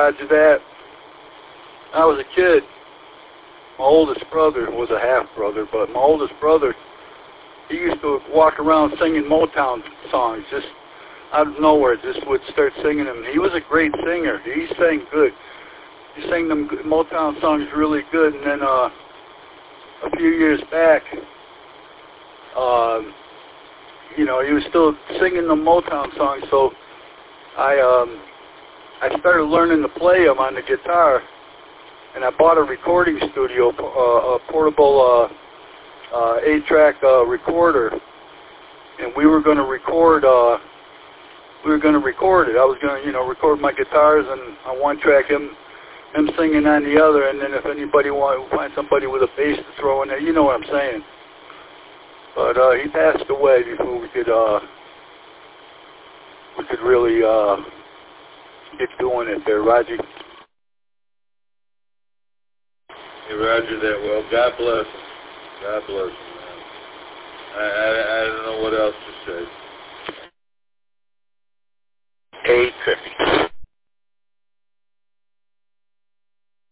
Roger that. I was a kid. My oldest brother was a half-brother, but my oldest brother, he used to walk around singing Motown songs, just out of nowhere, just would start singing them. He was a great singer. He sang good. He sang them Motown songs really good, and then a few years back, you know, he was still singing the Motown songs, so I started learning to play them on the guitar, and I bought a recording studio, a portable 8-track recorder, and we were going to record. We were going to record it. I was going to, you know, record my guitars and on one track, him singing on the other, and then if anybody wanted to find somebody with a bass to throw in there, you know what I'm saying. But he passed away before we could really get doing it there, Roger. Hey, Roger that. Well, God bless him. God bless him, man. I don't know what else to say. A-Trippy.